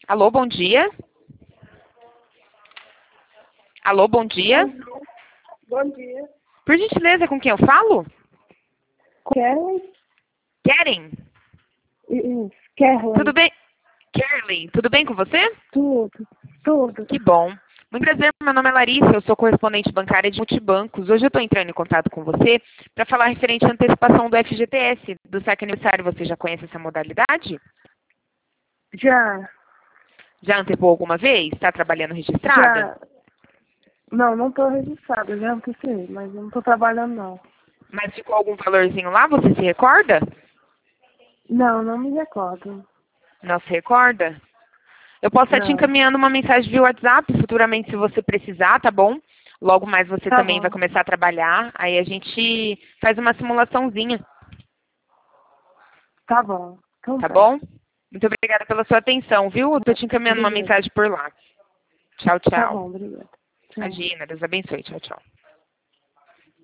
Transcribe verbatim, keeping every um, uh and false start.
Alô, bom dia. Alô, bom dia. Bom dia. Por gentileza, com quem eu falo? Karen? Karen. Isso, Karen. Tudo bem? Kerly, tudo bem com você? Tudo, tudo. Que bom. Muito prazer, meu nome é Larissa, eu sou correspondente bancária de multibancos. Hoje eu estou entrando em contato com você para falar referente à antecipação do F G T S, do saque aniversário. Você já conhece essa modalidade? Já, Já antecipou alguma vez? Está trabalhando registrada? já. Não, não tô registrada, já antecipei, mas eu não tô trabalhando não. Mas ficou algum valorzinho lá, você se recorda? Não, não me recordo. Não se recorda? Eu posso estar te Não. encaminhando uma mensagem via WhatsApp futuramente se você precisar, tá bom? Logo mais você Tá também bom, vai começar a trabalhar, aí a gente faz uma simulaçãozinha, tá bom. Então tá tá. bom? Muito obrigada pela sua atenção, viu? Eu tô te encaminhando uma Obrigada. mensagem por lá. Tchau, Tá tchau. bom, obrigada. Tchau. Imagina, Deus abençoe. Tchau, tchau.